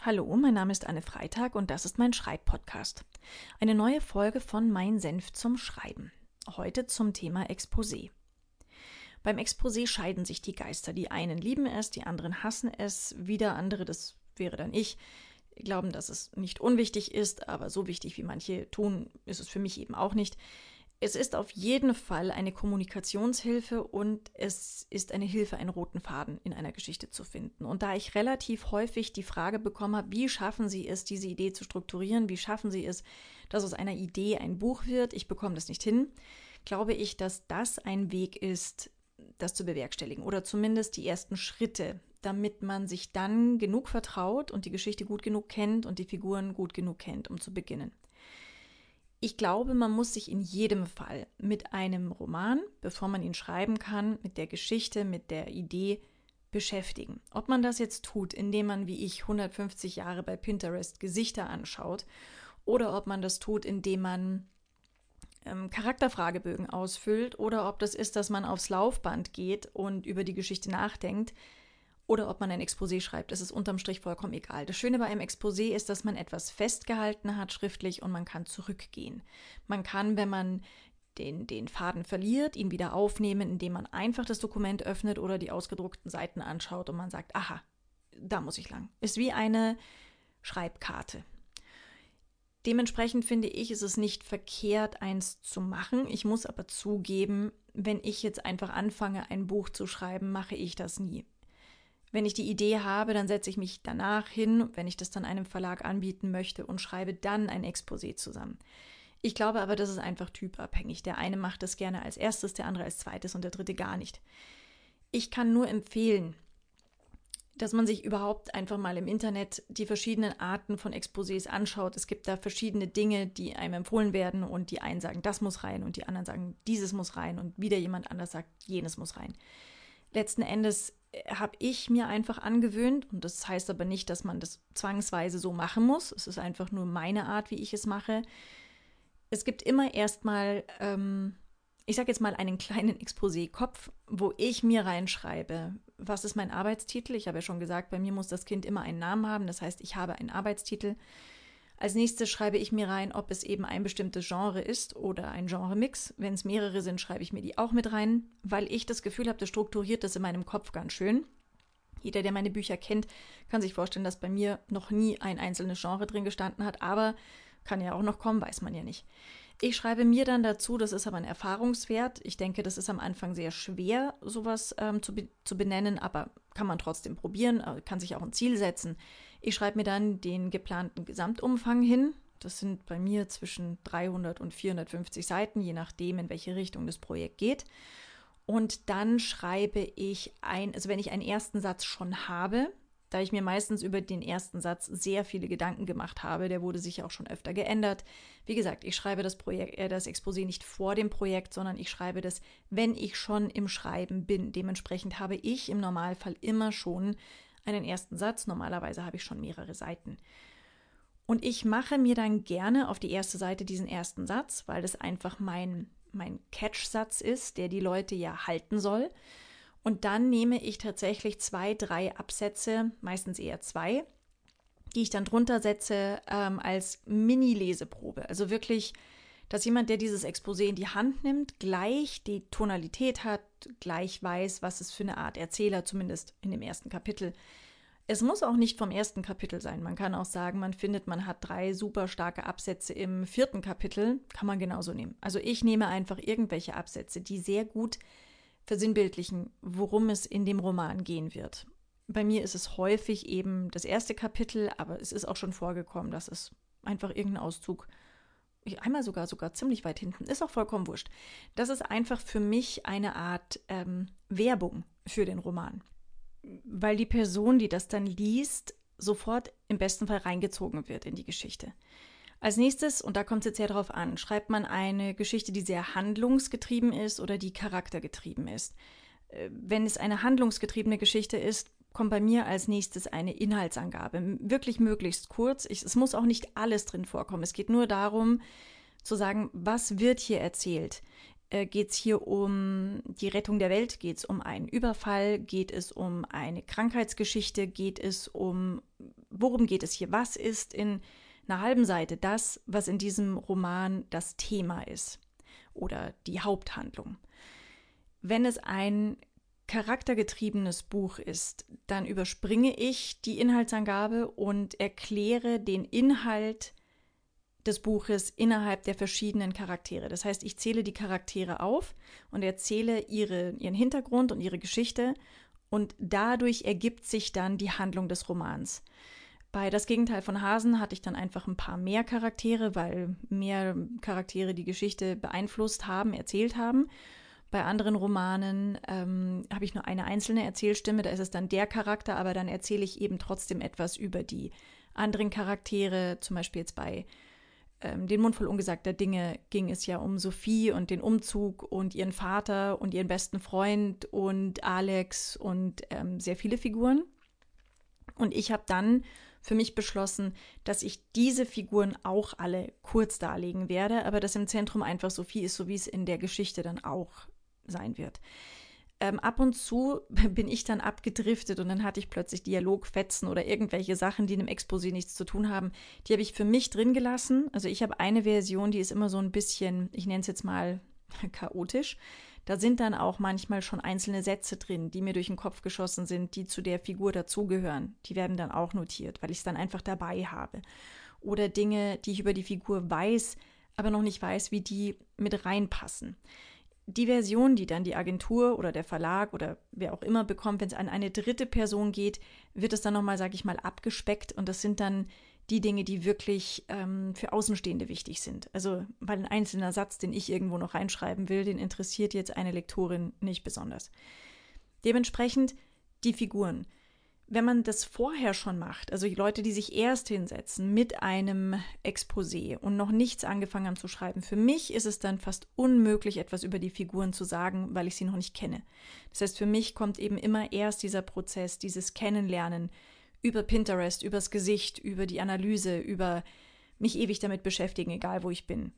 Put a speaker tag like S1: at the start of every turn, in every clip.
S1: Hallo, mein Name ist Anne Freitag und das ist mein Schreibpodcast. Eine neue Folge von Mein Senf zum Schreiben. Heute zum Thema Exposé. Beim Exposé scheiden sich die Geister. Die einen lieben es, die anderen hassen es. Wieder andere, das wäre dann ich, glauben, dass es nicht unwichtig ist, aber so wichtig wie manche tun, ist es für mich eben auch nicht. Es ist auf jeden Fall eine Kommunikationshilfe und es ist eine Hilfe, einen roten Faden in einer Geschichte zu finden. Und da ich relativ häufig die Frage bekommen habe, wie schaffen Sie es, diese Idee zu strukturieren, wie schaffen Sie es, dass aus einer Idee ein Buch wird, ich bekomme das nicht hin, glaube ich, dass das ein Weg ist, das zu bewerkstelligen oder zumindest die ersten Schritte, damit man sich dann genug vertraut und die Geschichte gut genug kennt und die Figuren gut genug kennt, um zu beginnen. Ich glaube, man muss sich in jedem Fall mit einem Roman, bevor man ihn schreiben kann, mit der Geschichte, mit der Idee beschäftigen. Ob man das jetzt tut, indem man wie ich 150 Jahre bei Pinterest Gesichter anschaut oder ob man das tut, indem man Charakterfragebögen ausfüllt oder ob das ist, dass man aufs Laufband geht und über die Geschichte nachdenkt, oder ob man ein Exposé schreibt, das ist unterm Strich vollkommen egal. Das Schöne bei einem Exposé ist, dass man etwas festgehalten hat schriftlich und man kann zurückgehen. Man kann, wenn man den Faden verliert, ihn wieder aufnehmen, indem man einfach das Dokument öffnet oder die ausgedruckten Seiten anschaut und man sagt, aha, da muss ich lang. Ist wie eine Schreibkarte. Dementsprechend finde ich, ist es nicht verkehrt, eins zu machen. Ich muss aber zugeben, wenn ich jetzt einfach anfange, ein Buch zu schreiben, mache ich das nie. Wenn ich die Idee habe, dann setze ich mich danach hin, wenn ich das dann einem Verlag anbieten möchte und schreibe dann ein Exposé zusammen. Ich glaube aber, das ist einfach typabhängig. Der eine macht das gerne als erstes, der andere als zweites und der dritte gar nicht. Ich kann nur empfehlen, dass man sich überhaupt einfach mal im Internet die verschiedenen Arten von Exposés anschaut. Es gibt da verschiedene Dinge, die einem empfohlen werden und die einen sagen, das muss rein und die anderen sagen, dieses muss rein und wieder jemand anders sagt, jenes muss rein. Letzten Endes habe ich mir einfach angewöhnt, und das heißt aber nicht, dass man das zwangsweise so machen muss. Es ist einfach nur meine Art, wie ich es mache. Es gibt immer erstmal, ich sage jetzt mal, einen kleinen Exposé-Kopf, wo ich mir reinschreibe, was ist mein Arbeitstitel? Ich habe ja schon gesagt, bei mir muss das Kind immer einen Namen haben. Das heißt, ich habe einen Arbeitstitel. Als nächstes schreibe ich mir rein, ob es eben ein bestimmtes Genre ist oder ein Genremix. Wenn es mehrere sind, schreibe ich mir die auch mit rein, weil ich das Gefühl habe, das strukturiert das in meinem Kopf ganz schön. Jeder, der meine Bücher kennt, kann sich vorstellen, dass bei mir noch nie ein einzelnes Genre drin gestanden hat, aber kann ja auch noch kommen, weiß man ja nicht. Ich schreibe mir dann dazu, das ist aber ein Erfahrungswert. Ich denke, das ist am Anfang sehr schwer, sowas zu benennen, aber kann man trotzdem probieren, kann sich auch ein Ziel setzen. Ich schreibe mir dann den geplanten Gesamtumfang hin. Das sind bei mir zwischen 300 und 450 Seiten, je nachdem, in welche Richtung das Projekt geht. Und dann schreibe ich also wenn ich einen ersten Satz schon habe, da ich mir meistens über den ersten Satz sehr viele Gedanken gemacht habe, der wurde sicher auch schon öfter geändert. Wie gesagt, ich schreibe das Exposé nicht vor dem Projekt, sondern ich schreibe das, wenn ich schon im Schreiben bin. Dementsprechend habe ich im Normalfall immer schon einen ersten Satz. Normalerweise habe ich schon mehrere Seiten. Und ich mache mir dann gerne auf die erste Seite diesen ersten Satz, weil das einfach mein Catch-Satz ist, der die Leute ja halten soll. Und dann nehme ich tatsächlich 2, 3 Absätze, meistens eher 2, die ich dann drunter setze als Mini-Leseprobe. Also wirklich, dass jemand, der dieses Exposé in die Hand nimmt, gleich die Tonalität hat, gleich weiß, was es für eine Art Erzähler, zumindest in dem ersten Kapitel. Es muss auch nicht vom ersten Kapitel sein. Man kann auch sagen, man hat 3 super starke Absätze im 4. Kapitel, kann man genauso nehmen. Also ich nehme einfach irgendwelche Absätze, die sehr gut versinnbildlichen, worum es in dem Roman gehen wird. Bei mir ist es häufig eben das erste Kapitel, aber es ist auch schon vorgekommen, dass es einfach irgendein Auszug, einmal sogar ziemlich weit hinten, ist auch vollkommen wurscht. Das ist einfach für mich eine Art Werbung für den Roman, weil die Person, die das dann liest, sofort im besten Fall reingezogen wird in die Geschichte. Als nächstes, und da kommt es jetzt sehr drauf an, schreibt man eine Geschichte, die sehr handlungsgetrieben ist oder die charaktergetrieben ist. Wenn es eine handlungsgetriebene Geschichte ist, kommt bei mir als nächstes eine Inhaltsangabe. Wirklich möglichst kurz. Es muss auch nicht alles drin vorkommen. Es geht nur darum, zu sagen, was wird hier erzählt? Geht es hier um die Rettung der Welt? Geht es um einen Überfall? Geht es um eine Krankheitsgeschichte? Geht es um worum geht es hier? Was ist in einer halben Seite das, was in diesem Roman das Thema ist oder die Haupthandlung? Wenn es ein charaktergetriebenes Buch ist, dann überspringe ich die Inhaltsangabe und erkläre den Inhalt des Buches innerhalb der verschiedenen Charaktere. Das heißt, ich zähle die Charaktere auf und erzähle ihren Hintergrund und ihre Geschichte und dadurch ergibt sich dann die Handlung des Romans. Bei Das Gegenteil von Hasen hatte ich dann einfach ein paar mehr Charaktere, weil mehr Charaktere die Geschichte beeinflusst haben, erzählt haben. Bei anderen Romanen habe ich nur eine einzelne Erzählstimme, da ist es dann der Charakter, aber dann erzähle ich eben trotzdem etwas über die anderen Charaktere. Zum Beispiel jetzt bei Den Mund voll ungesagter Dinge ging es ja um Sophie und den Umzug und ihren Vater und ihren besten Freund und Alex und sehr viele Figuren. Und ich habe dann für mich beschlossen, dass ich diese Figuren auch alle kurz darlegen werde, aber dass im Zentrum einfach Sophie ist, so wie es in der Geschichte dann auch sein wird. Ab und zu bin ich dann abgedriftet und dann hatte ich plötzlich Dialogfetzen oder irgendwelche Sachen, die in einem Exposé nichts zu tun haben. Die habe ich für mich drin gelassen. Also ich habe eine Version, die ist immer so ein bisschen, ich nenne es jetzt mal chaotisch. Da sind dann auch manchmal schon einzelne Sätze drin, die mir durch den Kopf geschossen sind, die zu der Figur dazugehören. Die werden dann auch notiert, weil ich es dann einfach dabei habe. Oder Dinge, die ich über die Figur weiß, aber noch nicht weiß, wie die mit reinpassen. Die Version, die dann die Agentur oder der Verlag oder wer auch immer bekommt, wenn es an eine dritte Person geht, wird es dann nochmal, sage ich mal, abgespeckt. Und das sind dann die Dinge, die wirklich für Außenstehende wichtig sind. Also, weil ein einzelner Satz, den ich irgendwo noch reinschreiben will, den interessiert jetzt eine Lektorin nicht besonders. Dementsprechend die Figuren. Wenn man das vorher schon macht, also die Leute, die sich erst hinsetzen mit einem Exposé und noch nichts angefangen haben zu schreiben, für mich ist es dann fast unmöglich, etwas über die Figuren zu sagen, weil ich sie noch nicht kenne. Das heißt, für mich kommt eben immer erst dieser Prozess, dieses Kennenlernen über Pinterest, übers Gesicht, über die Analyse, über mich ewig damit beschäftigen, egal wo ich bin.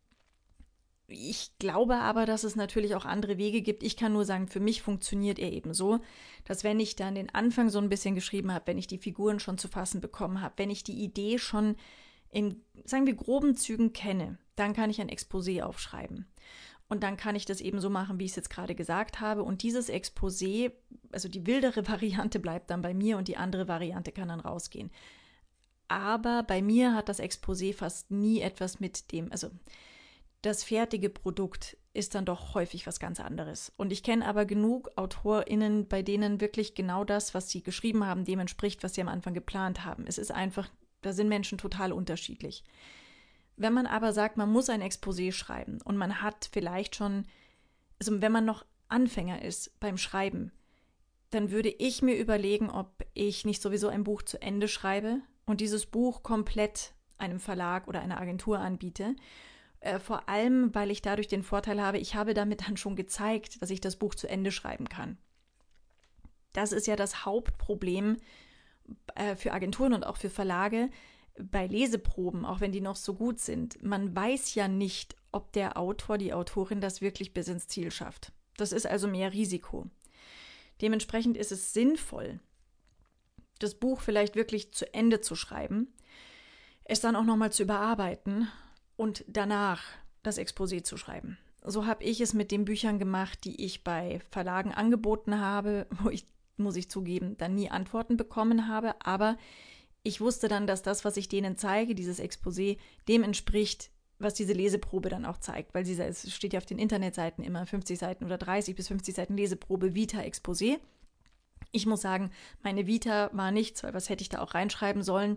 S1: Ich glaube aber, dass es natürlich auch andere Wege gibt. Ich kann nur sagen, für mich funktioniert er eben so, dass wenn ich dann den Anfang so ein bisschen geschrieben habe, wenn ich die Figuren schon zu fassen bekommen habe, wenn ich die Idee schon in, sagen wir, groben Zügen kenne, dann kann ich ein Exposé aufschreiben. Und dann kann ich das eben so machen, wie ich es jetzt gerade gesagt habe. Und dieses Exposé, also die wildere Variante bleibt dann bei mir und die andere Variante kann dann rausgehen. Aber bei mir hat das Exposé fast nie etwas mit dem, also das fertige Produkt ist dann doch häufig was ganz anderes. Und ich kenne aber genug AutorInnen, bei denen wirklich genau das, was sie geschrieben haben, dem entspricht, was sie am Anfang geplant haben. Es ist einfach, da sind Menschen total unterschiedlich. Wenn man aber sagt, man muss ein Exposé schreiben und man hat vielleicht schon, also wenn man noch Anfänger ist beim Schreiben, dann würde ich mir überlegen, ob ich nicht sowieso ein Buch zu Ende schreibe und dieses Buch komplett einem Verlag oder einer Agentur anbiete. Vor allem, weil ich dadurch den Vorteil habe, ich habe damit dann schon gezeigt, dass ich das Buch zu Ende schreiben kann. Das ist ja das Hauptproblem für Agenturen und auch für Verlage bei Leseproben, auch wenn die noch so gut sind. Man weiß ja nicht, ob der Autor, die Autorin das wirklich bis ins Ziel schafft. Das ist also mehr Risiko. Dementsprechend ist es sinnvoll, das Buch vielleicht wirklich zu Ende zu schreiben, es dann auch nochmal zu überarbeiten und danach das Exposé zu schreiben. So habe ich es mit den Büchern gemacht, die ich bei Verlagen angeboten habe, wo ich, muss ich zugeben, dann nie Antworten bekommen habe. Aber ich wusste dann, dass das, was ich denen zeige, dieses Exposé, dem entspricht, was diese Leseprobe dann auch zeigt. Weil es steht ja auf den Internetseiten immer 50 Seiten oder 30 bis 50 Seiten Leseprobe, Vita, Exposé. Ich muss sagen, meine Vita war nichts, weil was hätte ich da auch reinschreiben sollen?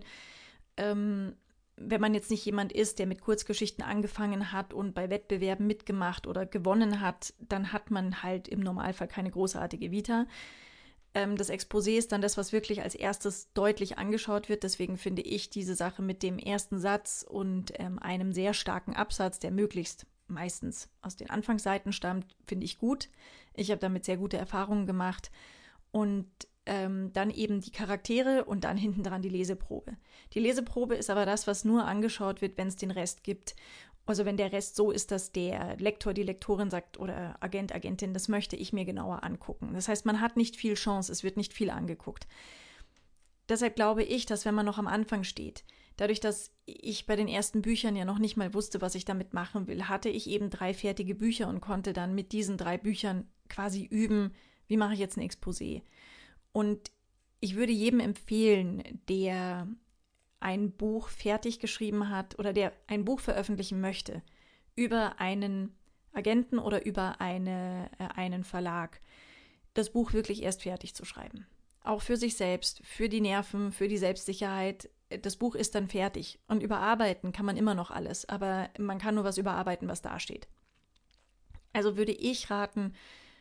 S1: Wenn man jetzt nicht jemand ist, der mit Kurzgeschichten angefangen hat und bei Wettbewerben mitgemacht oder gewonnen hat, dann hat man halt im Normalfall keine großartige Vita. Das Exposé ist dann das, was wirklich als erstes deutlich angeschaut wird. Deswegen finde ich diese Sache mit dem ersten Satz und einem sehr starken Absatz, der möglichst meistens aus den Anfangsseiten stammt, finde ich gut. Ich habe damit sehr gute Erfahrungen gemacht. Und dann eben die Charaktere und dann hinten dran die Leseprobe. Die Leseprobe ist aber das, was nur angeschaut wird, wenn es den Rest gibt. Also wenn der Rest so ist, dass der Lektor, die Lektorin sagt oder Agent, Agentin, das möchte ich mir genauer angucken. Das heißt, man hat nicht viel Chance, es wird nicht viel angeguckt. deshalb glaube ich, dass wenn man noch am Anfang steht, dadurch, dass ich bei den ersten Büchern ja noch nicht mal wusste, was ich damit machen will, hatte ich eben 3 fertige Bücher und konnte dann mit diesen 3 Büchern quasi üben, wie mache ich jetzt ein Exposé. Und ich würde jedem empfehlen, der ein Buch fertig geschrieben hat oder der ein Buch veröffentlichen möchte, über einen Agenten oder über einen Verlag, das Buch wirklich erst fertig zu schreiben. Auch für sich selbst, für die Nerven, für die Selbstsicherheit. Das Buch ist dann fertig. Und überarbeiten kann man immer noch alles, aber man kann nur was überarbeiten, was da steht. Also würde ich raten,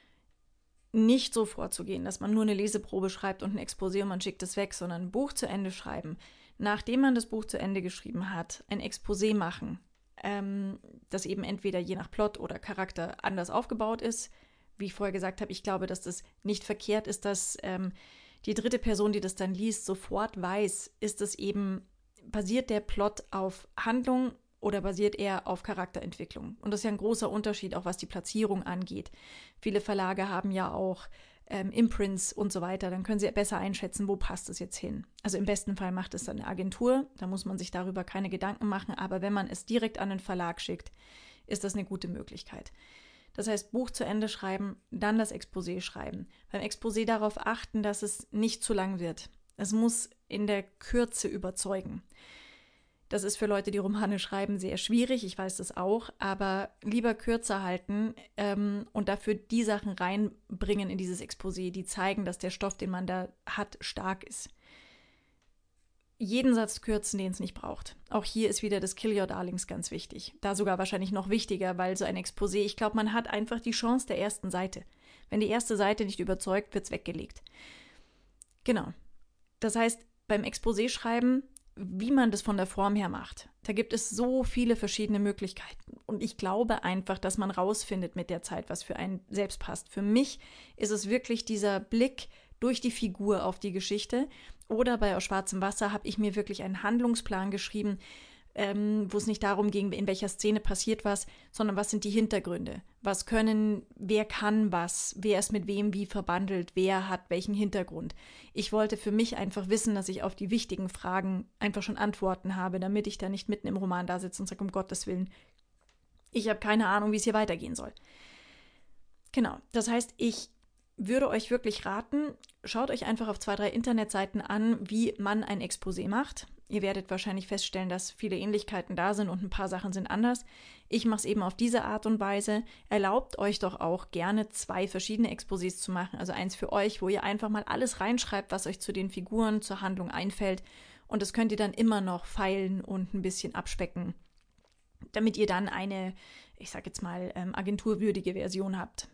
S1: nicht so vorzugehen, dass man nur eine Leseprobe schreibt und ein Exposé und man schickt es weg, sondern ein Buch zu Ende schreiben. Nachdem man das Buch zu Ende geschrieben hat, ein Exposé machen, das eben entweder je nach Plot oder Charakter anders aufgebaut ist. Wie ich vorher gesagt habe, ich glaube, dass das nicht verkehrt ist, dass die dritte Person, die das dann liest, sofort weiß, basiert der Plot auf Handlung oder basiert er auf Charakterentwicklung? Und das ist ja ein großer Unterschied, auch was die Platzierung angeht. Viele Verlage haben ja auch Imprints und so weiter. Dann können sie besser einschätzen, wo passt es jetzt hin. Also im besten Fall macht es dann eine Agentur. Da muss man sich darüber keine Gedanken machen. Aber wenn man es direkt an den Verlag schickt, ist das eine gute Möglichkeit. Das heißt, Buch zu Ende schreiben, dann das Exposé schreiben. Beim Exposé darauf achten, dass es nicht zu lang wird. Es muss in der Kürze überzeugen. Das ist für Leute, die Romane schreiben, sehr schwierig, ich weiß das auch, aber lieber kürzer halten und dafür die Sachen reinbringen in dieses Exposé, die zeigen, dass der Stoff, den man da hat, stark ist. Jeden Satz kürzen, den es nicht braucht. Auch hier ist wieder das Kill Your Darlings ganz wichtig. Da sogar wahrscheinlich noch wichtiger, weil so ein Exposé, ich glaube, man hat einfach die Chance der ersten Seite. Wenn die erste Seite nicht überzeugt, wird es weggelegt. Genau. Das heißt, beim Exposé schreiben, wie man das von der Form her macht. Da gibt es so viele verschiedene Möglichkeiten. Und ich glaube einfach, dass man rausfindet mit der Zeit, was für einen selbst passt. Für mich ist es wirklich dieser Blick durch die Figur auf die Geschichte. Oder bei Aus schwarzem Wasser habe ich mir wirklich einen Handlungsplan geschrieben, wo es nicht darum ging, in welcher Szene passiert was, sondern was sind die Hintergründe? Wer kann was? Wer ist mit wem wie verbandelt? Wer hat welchen Hintergrund? Ich wollte für mich einfach wissen, dass ich auf die wichtigen Fragen einfach schon Antworten habe, damit ich da nicht mitten im Roman da sitze und sage, um Gottes Willen, ich habe keine Ahnung, wie es hier weitergehen soll. Genau, das heißt, ich würde euch wirklich raten, schaut euch einfach auf 2, 3 Internetseiten an, wie man ein Exposé macht. Ihr werdet wahrscheinlich feststellen, dass viele Ähnlichkeiten da sind und ein paar Sachen sind anders. Ich mache es eben auf diese Art und Weise. Erlaubt euch doch auch gerne 2 verschiedene Exposés zu machen. Also eins für euch, wo ihr einfach mal alles reinschreibt, was euch zu den Figuren, zur Handlung einfällt. Und das könnt ihr dann immer noch feilen und ein bisschen abspecken, damit ihr dann eine, ich sage jetzt mal, agenturwürdige Version habt.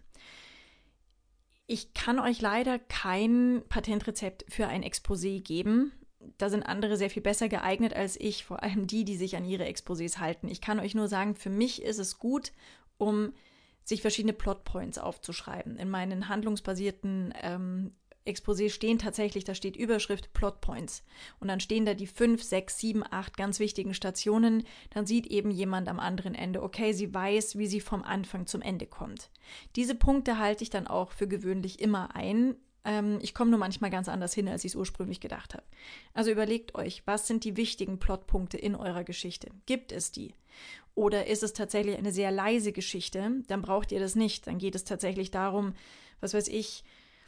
S1: Ich kann euch leider kein Patentrezept für ein Exposé geben. Da sind andere sehr viel besser geeignet als ich, vor allem die sich an ihre Exposés halten. Ich kann euch nur sagen, für mich ist es gut, um sich verschiedene Plotpoints aufzuschreiben. In meinen handlungsbasierten Exposés stehen tatsächlich, da steht Überschrift Plotpoints. Und dann stehen da die 5, 6, 7, 8 ganz wichtigen Stationen. Dann sieht eben jemand am anderen Ende, okay, sie weiß, wie sie vom Anfang zum Ende kommt. Diese Punkte halte ich dann auch für gewöhnlich immer ein. Ich komme nur manchmal ganz anders hin, als ich es ursprünglich gedacht habe. Also überlegt euch, was sind die wichtigen Plotpunkte in eurer Geschichte? Gibt es die? Oder ist es tatsächlich eine sehr leise Geschichte? Dann braucht ihr das nicht. Dann geht es tatsächlich darum, was weiß ich,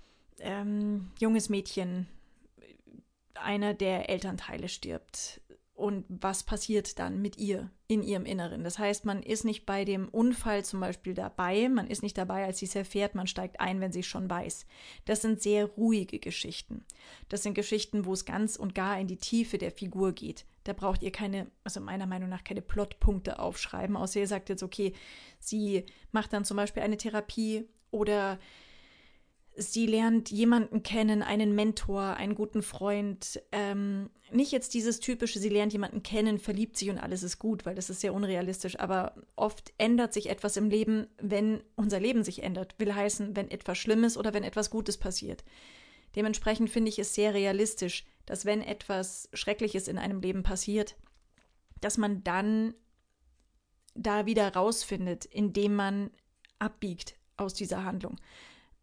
S1: junges Mädchen, einer der Elternteile stirbt. Und was passiert dann mit ihr in ihrem Inneren? Das heißt, man ist nicht bei dem Unfall zum Beispiel dabei, man ist nicht dabei, als sie es erfährt, man steigt ein, wenn sie es schon weiß. Das sind sehr ruhige Geschichten. Das sind Geschichten, wo es ganz und gar in die Tiefe der Figur geht. Da braucht ihr meiner Meinung nach keine Plotpunkte aufschreiben, außer ihr sagt jetzt, okay, sie macht dann zum Beispiel eine Therapie oder sie lernt jemanden kennen, einen Mentor, einen guten Freund. Nicht jetzt dieses typische, sie lernt jemanden kennen, verliebt sich und alles ist gut, weil das ist sehr unrealistisch. Aber oft ändert sich etwas im Leben, wenn unser Leben sich ändert. Will heißen, wenn etwas Schlimmes oder wenn etwas Gutes passiert. Dementsprechend finde ich es sehr realistisch, dass wenn etwas Schreckliches in einem Leben passiert, dass man dann da wieder rausfindet, indem man abbiegt aus dieser Handlung.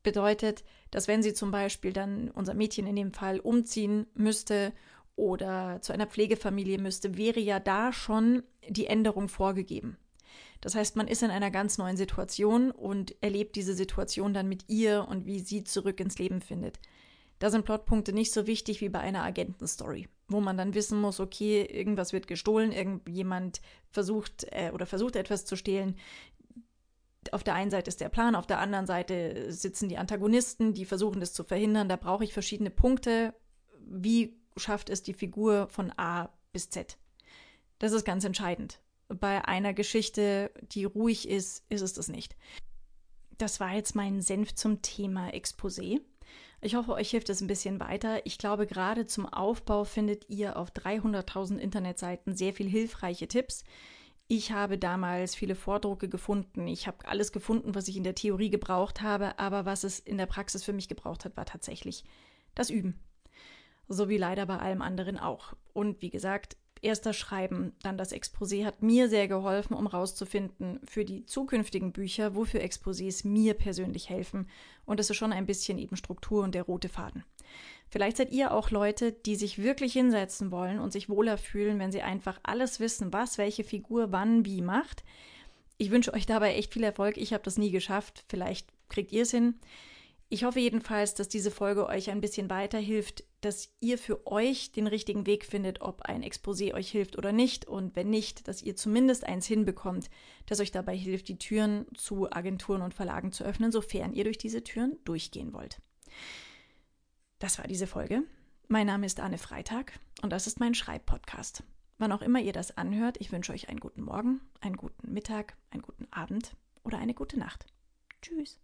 S1: Bedeutet, dass wenn sie zum Beispiel dann, unser Mädchen in dem Fall, umziehen müsste oder zu einer Pflegefamilie müsste, wäre ja da schon die Änderung vorgegeben. Das heißt, man ist in einer ganz neuen Situation und erlebt diese Situation dann mit ihr und wie sie zurück ins Leben findet. Da sind Plotpunkte nicht so wichtig wie bei einer Agentenstory, wo man dann wissen muss, okay, irgendwas wird gestohlen, irgendjemand versucht etwas zu stehlen. Auf der einen Seite ist der Plan, auf der anderen Seite sitzen die Antagonisten, die versuchen, das zu verhindern. Da brauche ich verschiedene Punkte. Wie schafft es die Figur von A bis Z? Das ist ganz entscheidend. Bei einer Geschichte, die ruhig ist, ist es das nicht. Das war jetzt mein Senf zum Thema Exposé. Ich hoffe, euch hilft es ein bisschen weiter. Ich glaube, gerade zum Aufbau findet ihr auf 300.000 Internetseiten sehr viel hilfreiche Tipps. Ich habe damals viele Vordrucke gefunden. Ich habe alles gefunden, was ich in der Theorie gebraucht habe, aber was es in der Praxis für mich gebraucht hat, war tatsächlich das Üben. So wie leider bei allem anderen auch. Und wie gesagt, erst das Schreiben, dann das Exposé hat mir sehr geholfen, um rauszufinden für die zukünftigen Bücher, wofür Exposés mir persönlich helfen. Und es ist schon ein bisschen eben Struktur und der rote Faden. Vielleicht seid ihr auch Leute, die sich wirklich hinsetzen wollen und sich wohler fühlen, wenn sie einfach alles wissen, was welche Figur wann wie macht. Ich wünsche euch dabei echt viel Erfolg. Ich habe das nie geschafft. Vielleicht kriegt ihr es hin. Ich hoffe jedenfalls, dass diese Folge euch ein bisschen weiterhilft, dass ihr für euch den richtigen Weg findet, ob ein Exposé euch hilft oder nicht. Und wenn nicht, dass ihr zumindest eins hinbekommt, das euch dabei hilft, die Türen zu Agenturen und Verlagen zu öffnen, sofern ihr durch diese Türen durchgehen wollt. Das war diese Folge. Mein Name ist Anne Freitag und das ist mein Schreibpodcast. Wann auch immer ihr das anhört, ich wünsche euch einen guten Morgen, einen guten Mittag, einen guten Abend oder eine gute Nacht. Tschüss.